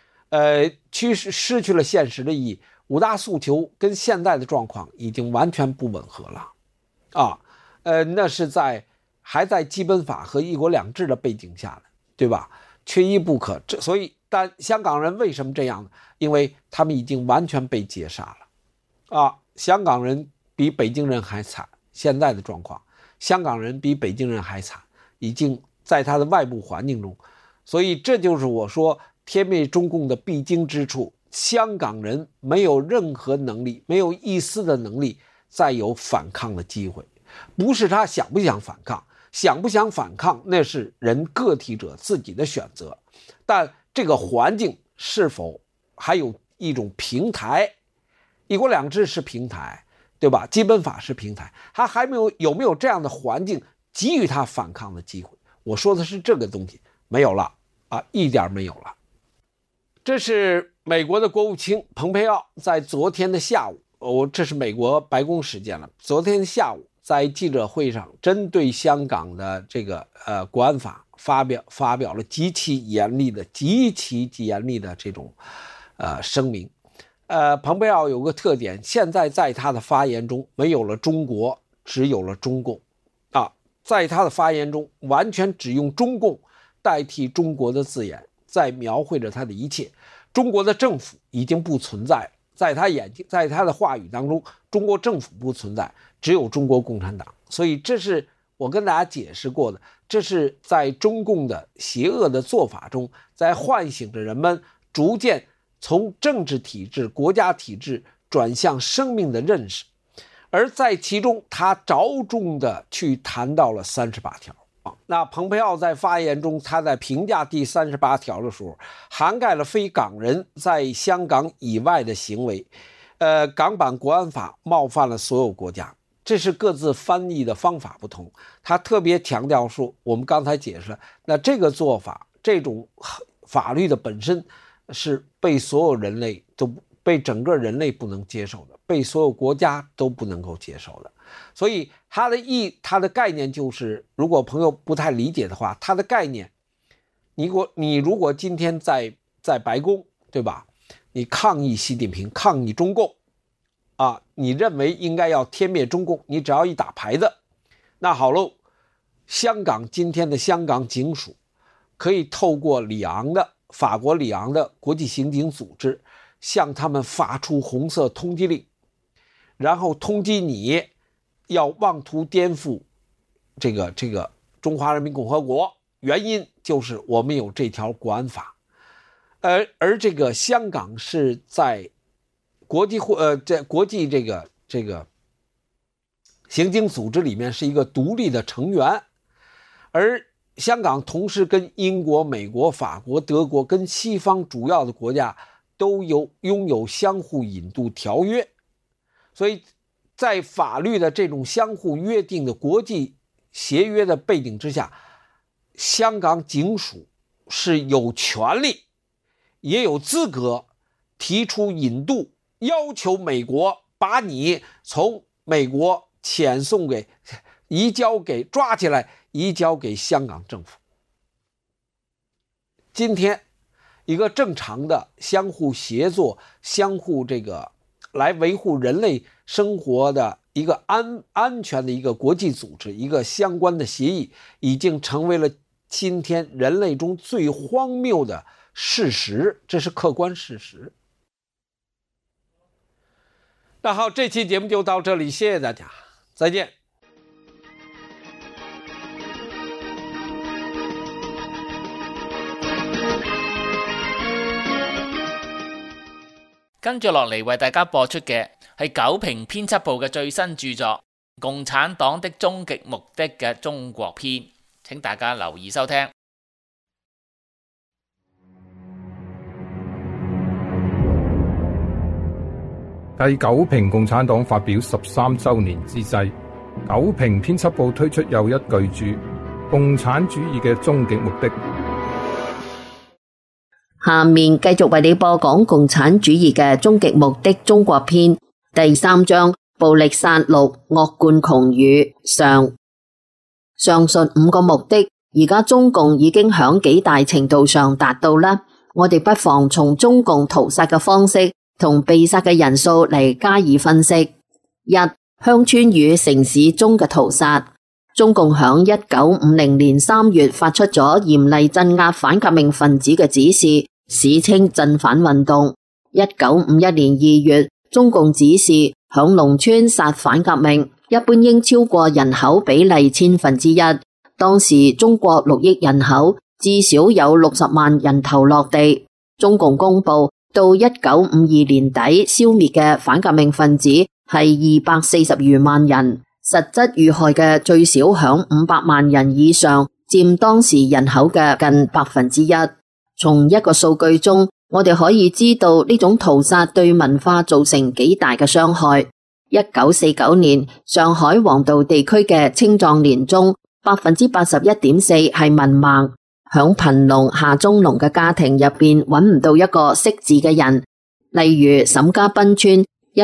失去了现实的意义。5大诉求跟现在的状况已经完全不吻合了啊，那是还在基本法和一国两制的背景下的，对吧？缺一不可。所以但香港人为什么这样呢？因为他们已经完全被截杀了啊！香港人比北京人还惨，现在的状况，香港人比北京人还惨，已经在他的外部环境中。所以这就是我说天灭中共的必经之处，香港人没有任何能力，没有一丝的能力再有反抗的机会。不是他想不想反抗， 想不想反抗，那是人个体者自己的选择。但这个环境是否还有一种平台？一国两制是平台，对吧？基本法是平台，他还有没有这样的环境给予他反抗的机会？我说的是这个东西，没有了啊，一点没有了。这是美国的国务卿蓬佩奥在昨天的下午，这是美国白宫时间了。昨天下午在记者会上，针对香港的这个国安法发表了极其严厉的这种声明。蓬佩奥有个特点，现在在他的发言中没有了中国，只有了中共啊，在他的发言中完全只用中共代替中国的字眼，在描绘着他的一切。中国的政府已经不存在，在他的话语当中，中国政府不存在，只有中国共产党。所以这是我跟大家解释过的，这是在中共的邪恶的做法中，在唤醒着人们逐渐从政治体制、国家体制转向生命的认识。而在其中，他着重的去谈到了38条。那蓬佩奥在发言中，他在评价第38条的时候，涵盖了非港人在香港以外的行为。港版国安法冒犯了所有国家，这是各自翻译的方法不同。他特别强调说，我们刚才解释了，那这个做法，这种法律的本身是被所有人类都被整个人类不能接受的，被所有国家都不能够接受的。所以它的概念就是，如果朋友不太理解的话，它的概念，你如果今天在白宫，对吧？你抗议习近平，抗议中共啊，你认为应该要歼灭中共，你只要一打牌子，那好喽，今天的香港警署可以透过法国里昂的国际刑警组织向他们发出红色通缉令，然后通缉你要妄图颠覆这个中华人民共和国，原因就是我们有这条国安法。而这个香港是在国际这个刑警组织里面是一个独立的成员，而香港同时跟英国、美国、法国、德国跟西方主要的国家都拥有相互引渡条约，所以在法律的这种相互约定的国际协约的背景之下，香港警署是有权利也有资格提出引渡，要求美国把你从美国抓起来移交给香港政府。今天一个正常的相互协作、相互来维护人类生活的一个安全的一个国际组织，一个相关的协议，已经成为了今天人类中最荒谬的事实，这是客观事实。那好，这期节目就到这里，谢谢大家，再见。 跟住落嚟為大家播出嘅係九評編輯部嘅最新著作《共產黨的終極目的》嘅中國篇，請大家留意收聽。 繼九評共產黨發表13週年之際，九評編輯部推出又一巨著《共產主義嘅終極目的》。 下面繼續為你播講《共產主義嘅終極目的》中國篇第3章：暴力殺戮、惡貫窮語上。上述5個目的，而家中共已經響幾大程度上達到啦。我哋不妨從中共屠殺嘅方式同被殺嘅人數嚟加以分析。1. 鄉村與城市中嘅屠殺。中共響1950年3月發出咗嚴厲鎮壓反革命分子嘅指示，史稱鎮反運動。1951年2月，中共指示響農村殺反革命，一般應超過人口比例1/1000。當時中國6億人口，至少有60萬人頭落地。中共公布到1952年底消滅嘅反革命分子係240餘萬人。 實質遇害嘅最少響500萬人以上，佔當時人口嘅近1%。從一個數據中，我哋可以知道呢種屠殺對文化造成幾大嘅傷害。1949年，上海黃道地區嘅青壯年中，81.4%係文盲。響貧農下中農嘅家庭入邊，揾唔到一個識字嘅人。例如沈家浜村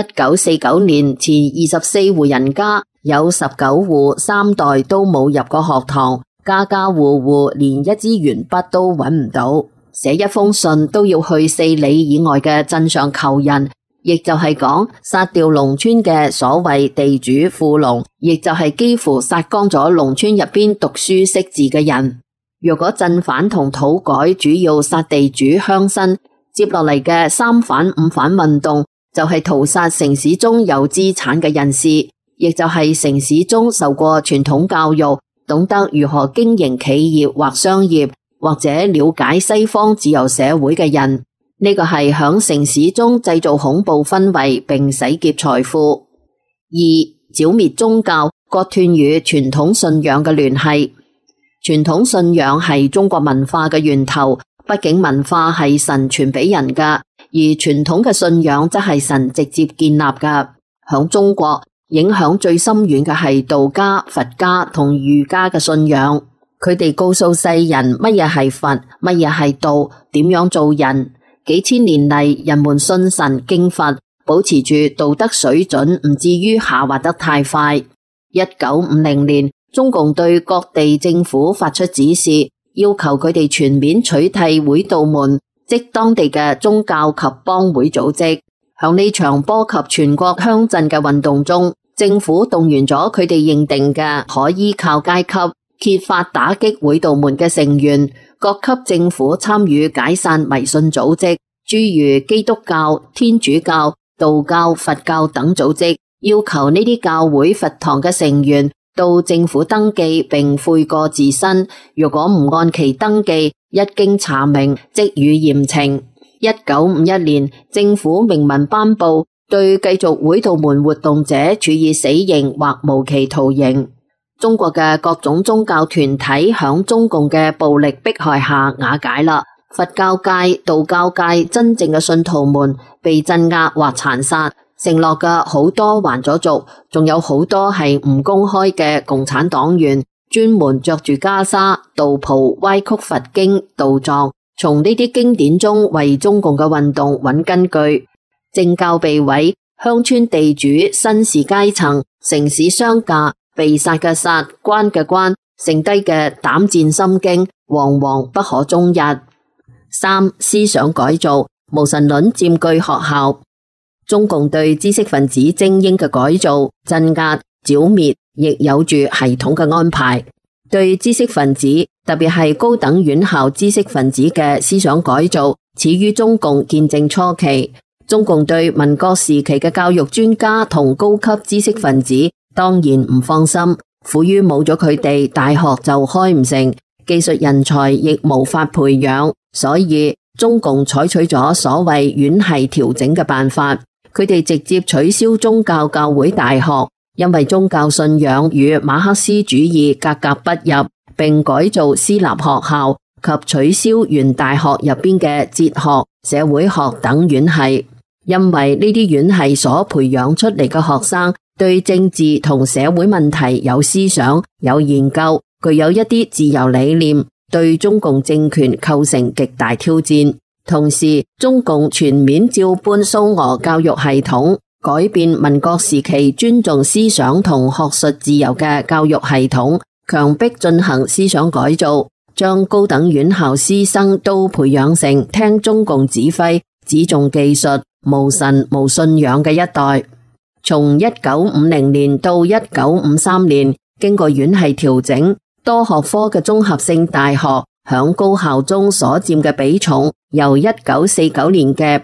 ，1949年前24戶人家，有19戶3代都冇入過學堂，家家戶戶連一支鉛筆都揾唔到。寫一封信都要去4里以外嘅鎮上求人，亦就係講殺掉農村嘅所謂地主富農，亦就係幾乎殺光咗農村入邊讀書識字嘅人。若果鎮反同土改主要殺地主鄉紳，接落嚟嘅3反5反運動就係屠殺城市中有資產嘅人士，亦就係城市中受過傳統教育，懂得如何經營企業或商業，或者了解西方自由社會嘅人。呢個係響城市中製造恐怖氛圍並洗劫財富。2、剿滅宗教，割斷與傳統信仰嘅聯繫。傳統信仰係中國文化嘅源頭，畢竟文化係神傳俾人㗎，而傳統嘅信仰則係神直接建立㗎。響中國，影響最深遠嘅係道家、佛家同儒家嘅信仰。佢哋告訴世人乜嘢係佛，乜嘢係道，點樣做人。幾千年嚟，人們信神敬佛，保持住道德水準，唔至於下滑得太快。1950年，中共對各地政府發出指示，要求佢哋全面取締會道門，即當地嘅宗教及幫會組織。響呢場波及全國鄉鎮嘅運動中，政府動員咗佢哋認定嘅可依靠階級，揭發打擊會道門嘅成員。各級政府參與解散迷信組織，諸如基督教、天主教、道教、佛教等組織，要求呢啲教會佛堂嘅成員到政府登記並悔過自新，如果唔按期登記，一經查明即予嚴懲。1951年，政府明文頒布，對繼續會道門活動者處以死刑或無期徒刑。中國嘅各種宗教團體響中共嘅暴力迫害下瓦解啦。佛教界、道教界真正嘅信徒們被鎮壓或殘殺，承諾嘅好多還咗俗，仲有好多係唔公開嘅共產黨員，專門着住袈裟、道袍，歪曲佛經、道藏，從呢啲經典中為中共嘅運動揾根據。政教被毀，鄉村地主、紳士階層、城市商家被殺嘅殺，關嘅關，剩低嘅膽戰心驚，惶惶不可終日。3、思想改造，無神論佔據學校。中共對知識分子精英嘅改造、鎮壓、剿滅，亦有住系統嘅安排。對知識分子，特別係高等院校知識分子嘅思想改造，始於中共建政初期。中共對民國時期嘅教育專家同高級知識分子當然唔放心，苦於冇咗佢哋，大學就開唔成，技術人才亦無法培養，所以中共採取咗所謂院系調整嘅辦法，佢哋直接取消宗教教會大學，因為宗教信仰與馬克思主義格格不入，並改造私立學校及取消原大學入邊嘅哲學、社會學等院系，因為呢啲院系所培養出嚟嘅學生對政治同社會問題有思想、有研究，具有一啲自由理念，對中共政權構成極大挑戰。同時，中共全面照搬蘇俄教育系統，改變民國時期尊重思想同學術自由嘅教育系統，強迫進行思想改造，將高等院校師生都培養成聽中共指揮、只重技術、無神無信仰嘅一代。從1950年到1953年，經過院系調整，多學科嘅綜合性大學響高校中所佔嘅比重，由1949年嘅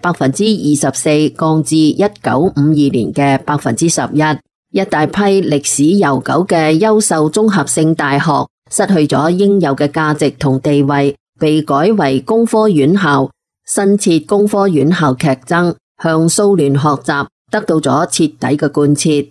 24%降至1952年嘅11%。一大批歷史悠久嘅優秀綜合性大學失去咗應有嘅價值同地位，被改為工科院校。新設工科院校劇增，向蘇聯學習，得到咗徹底嘅貫徹。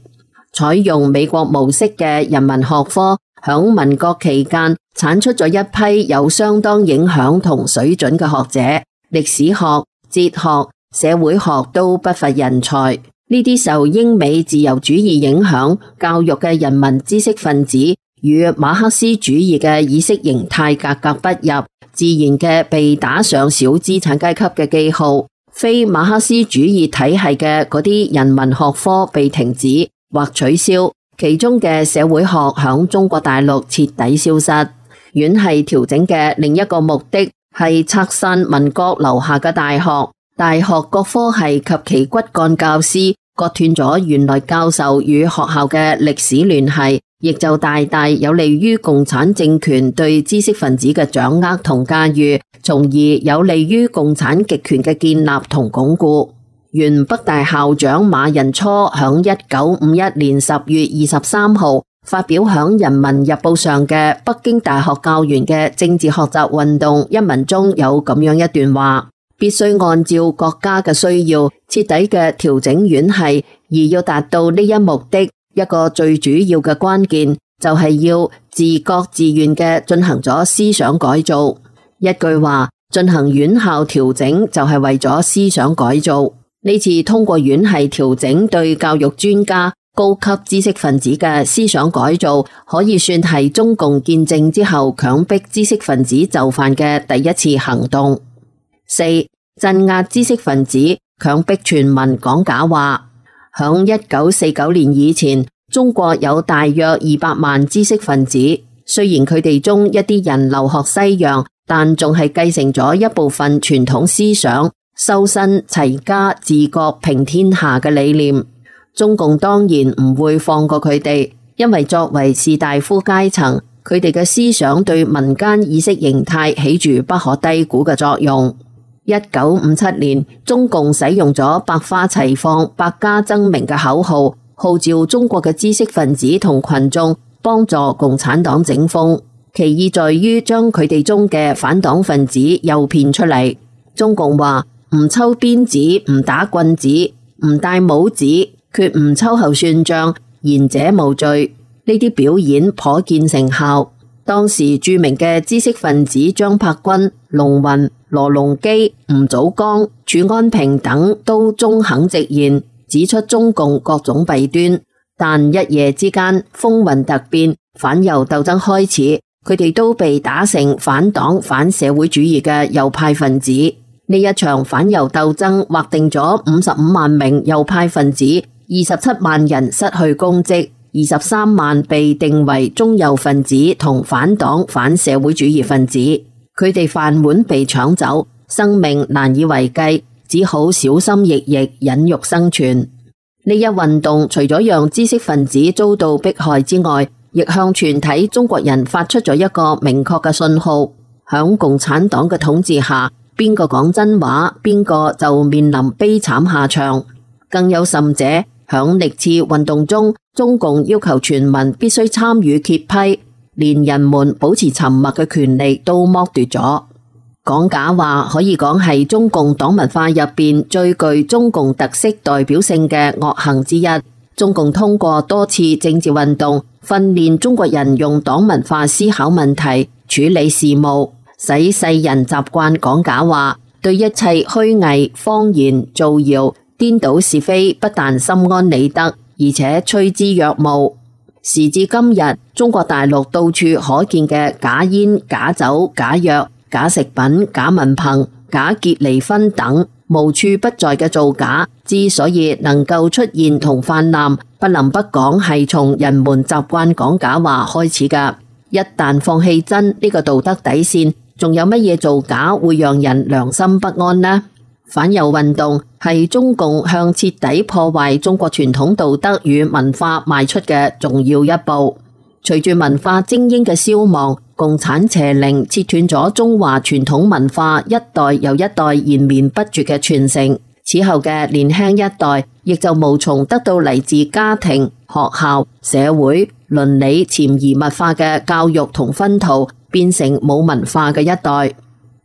採用美國模式嘅人文學科，響民國期間產出咗一批有相當影響同水準嘅學者，歷史學、哲學、社會學都不乏人才。呢啲受英美自由主義影響教育嘅人民知識分子，與馬克思主義嘅意識形態格格不入，自然嘅被打上小資產階級嘅記號。非馬克思主義體系嘅嗰啲人文學科被停止或取消，其中嘅社會學響中國大陸徹底消失。院系調整嘅另一個目的係拆散民國留下嘅大學，大學各科系及其骨幹教師割斷咗原來教授與學校嘅歷史聯繫，亦就大大有利於共產政權對知識分子嘅掌握同駕馭，從而有利於共產極權嘅建立同鞏固。原北大校長馬寅初響1951年10月23號發表響《人民日報》上嘅北京大學教員嘅政治學習運動一文中有咁樣一段話：必須按照國家嘅需要徹底嘅調整院系，而要達到呢一目的，一個最主要嘅關鍵就係要自覺自願嘅進行咗思想改造。一句話，進行院校調整就係為咗思想改造。呢次通過院系調整對教育專家、高級知識分子嘅思想改造，可以算係中共建政之後強迫知識分子就範嘅第一次行動。四、鎮壓知識分子，強迫全民講假話。響1949年以前，中國有大約200萬知識分子，雖然佢哋中一啲人留學西洋，但仲係繼承咗一部分傳統思想，修身齊家治國平天下嘅理念。中共當然唔會放過佢哋，因為作為士大夫階層，佢哋嘅思想對民間意識形態起住不可低估嘅作用。1957年，中共使用咗百花齊放、百家爭鳴嘅口號，號召中國嘅知識分子同群眾幫助共產黨整風。其意在於將佢哋中嘅反黨分子誘騙出嚟。中共話唔抽鞭子、唔打棍子、唔戴帽子，決唔秋後算賬，賢者無罪。呢啲表演頗見成效。當時著名嘅知識分子張伯鈞、龍雲、羅隆基、吳祖綱、儲安平等都中肯直言，指出中共各種弊端。但一夜之間風雲突變，反右鬥爭開始，佢哋都被打成反黨反社會主義嘅右派分子。呢一場反右鬥爭劃定咗55萬名右派分子，27萬人失去公職，23萬被定為中右分子同反黨反社會主義分子。佢哋飯碗被搶走，生命難以為繼，只好小心翼翼忍辱生存。呢一運動除咗讓知識分子遭到迫害之外，亦向全體中國人發出咗一個明確嘅信號：響共產黨嘅統治下，邊個講真話，邊個就面臨悲慘下場。更有甚者，響歷次運動中，中共要求全民必須參與揭批，連人們保持沉默嘅權利都剝奪咗。講假話可以講係中共黨文化入邊最具中共特色代表性嘅惡行之一。中共通過多次政治運動，訓練中國人用黨文化思考問題、處理事務，使世人習慣講假話，對一切虛偽、謊言、造謠、顛倒是非不但心安理得，而且趨之若鶩。時至今日，中國大陸到處可見嘅假煙、假酒、假藥、假食品、假文憑、假結離婚等無處不在嘅造假，之所以能夠出現同氾濫，不能不講係從人們習慣講假話開始㗎。一旦放棄真呢個道德底線，仲有乜嘢造假會讓人良心不安呢？反右運動係中共向徹底破壞中國傳統道德與文化邁出嘅重要一步。隨住文化精英嘅消亡，共產邪靈切斷咗中華傳統文化一代又一代延綿不絕嘅傳承。此後嘅年輕一代亦就無從得到嚟自家庭、學校、社會、倫理潛移默化嘅教育同熏陶，變成冇文化嘅一代。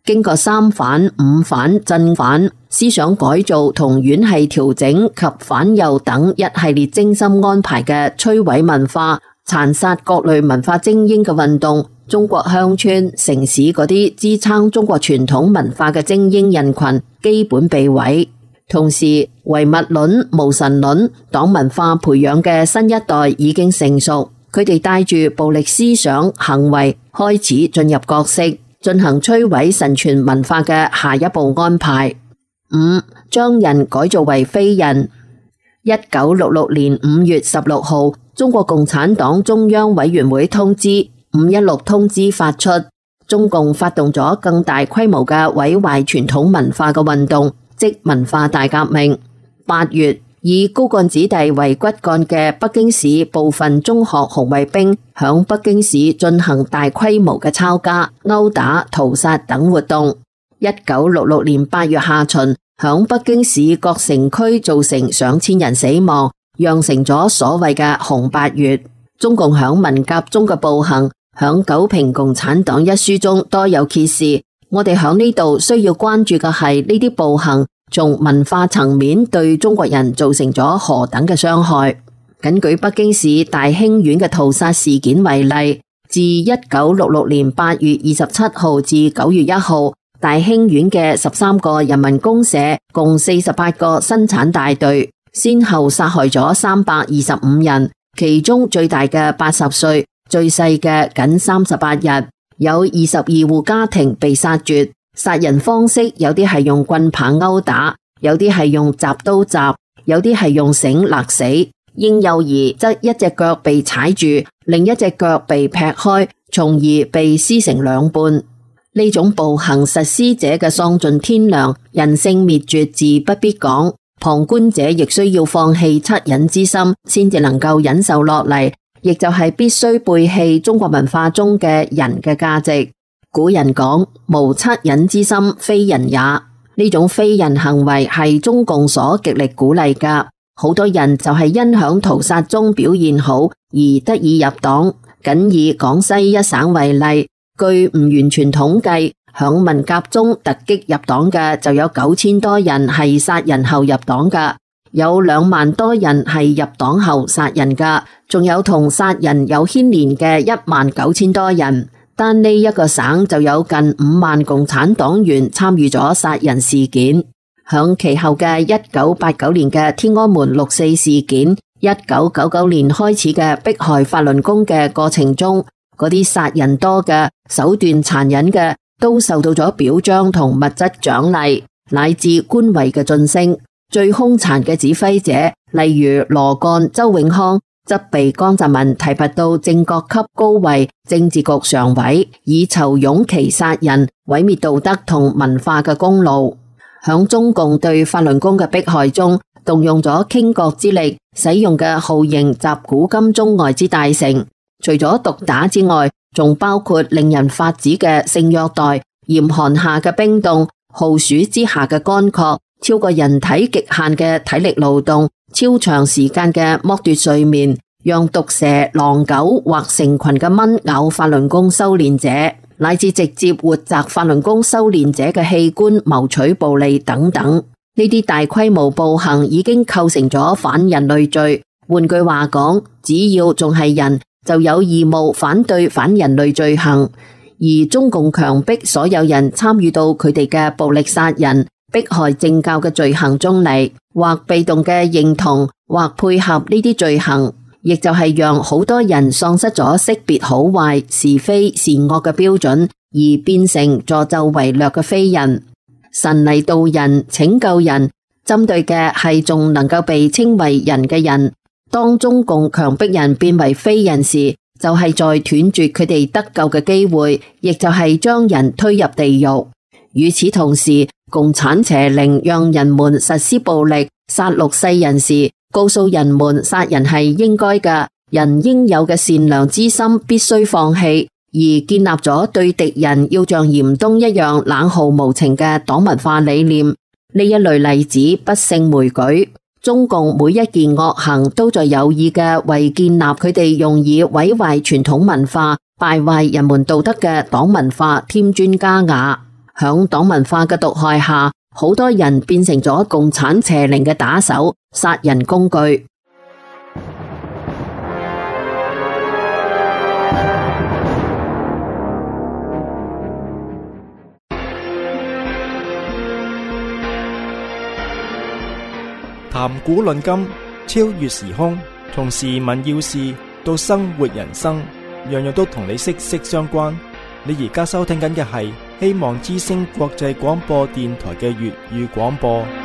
經過三反、五反、鎮反、思想改造同院系調整及反右等一系列精心安排嘅摧毀文化、殘殺各類文化精英嘅運動，中國鄉村、城市嗰啲支撐中國傳統文化嘅精英人群基本被毀。同時，唯物論、無神論、黨文化培養嘅新一代已經成熟，佢哋帶住暴力思想行為開始進入角色，進行摧毀神傳文化嘅下一步安排。五、將人改造為非人。1966年5月16號，中國共產黨中央委員會通知516通知發出，中共發動咗更大規模嘅毀壞傳統文化嘅運動，即文化大革命。8月，以高幹子弟為骨幹嘅北京市部分中學紅衛兵響北京市進行大規模嘅抄家、毆打、屠殺等活動。1966年8月下旬，響北京市各城區造成上千人死亡，釀成咗所謂嘅紅8月。中共響文革中嘅暴行，響《九評共產黨》一書中多有揭示。我哋響呢度需要關注嘅係呢啲暴行從文化層面對中國人造成咗何等嘅傷害。僅舉北京市大興縣嘅屠殺事件為例，自1966年8月27號至9月1號，大興縣嘅13個人民公社共48個生產大隊，先後殺害咗325人，其中最大嘅80歲，最細嘅僅38日。有22戶家庭被殺絕，殺人方式有啲係用棍棒毆打，有啲係用鍘刀襲，有啲係用繩勒死。嬰幼兒則一隻腳被踩住，另一隻腳被劈開，從而被撕成兩半。呢種暴行實施者嘅喪盡天良、人性滅絕自不必講，旁觀者亦需要放棄惻隱之心，先至能夠忍受落嚟。亦就係必須背棄中國文化中嘅人嘅價值。古人講無惻隱之心，非人也。呢種非人行為係中共所極力鼓勵㗎。好多人就係因響屠殺中表現好而得以入黨。僅以廣西一省為例，據唔完全統計，響文革中突擊入黨嘅就有9000多人係殺人後入黨㗎。有2萬多人係入黨後殺人㗎，仲有同殺人有牽連嘅19000多人。單呢一個省就有近5萬共產黨員參與咗殺人事件。響其後嘅1989年嘅天安門6.4事件，1999年開始嘅迫害法輪功嘅過程中，嗰啲殺人多嘅、手段殘忍嘅，都受到咗表彰同物質獎勵，乃至官位嘅晉升。最兇殘嘅指揮者，例如羅幹、周永康，則被江澤民提拔到正國級高位政治局常委，以籌擁其殺人、毀滅道德同文化嘅功勞。響中共對法輪功嘅迫害中，動用咗傾國之力，使用嘅酷刑集古今中外之大成。除咗毒打之外，仲包括令人發指嘅性虐待、嚴寒下嘅冰凍、酷暑之下嘅乾涸，超過人體極限嘅體力勞動，超長時間嘅剝奪睡眠，讓毒蛇、狼狗或成群嘅蚊咬法輪功修煉者，乃至直接活摘法輪功修煉者嘅器官謀取暴利等等。呢啲大規模暴行已經構成咗反人類罪。換句話講，只要仲係人，就有義務反對反人類罪行。而中共強迫所有人參與到佢哋嘅暴力殺人、迫害政教嘅罪行中嚟，或被動嘅認同或配合呢啲罪行，亦就係讓好多人喪失咗識別好壞、是非善惡嘅標準，而變成助紂為虐嘅非人。神嚟導人、拯救人，針對嘅係仲能夠被稱為人嘅人。當中共強迫人變為非人時，就係在斷絕佢哋得救嘅機會，亦就係將人推入地獄。與此同時，共產邪靈讓人們實施暴力殺戮世人時，告訴人們殺人係應該嘅，人應有嘅善良之心必須放棄，而建立咗對敵人要像嚴冬一樣冷酷無情嘅黨文化理念。呢一類例子不勝枚舉。中共每一件惡行都在有意嘅為建立佢哋用以毀壞傳統文化、敗壞人們道德嘅黨文化添磚加瓦。 響黨文化嘅毒害下，好多人變成咗共產邪靈嘅打手、殺人工具。 談古論今，超越時空，從時聞要事到生活人生，樣樣都同你息息相關。你而家收聽緊嘅係希望之聲國際廣播電台嘅粵語廣播。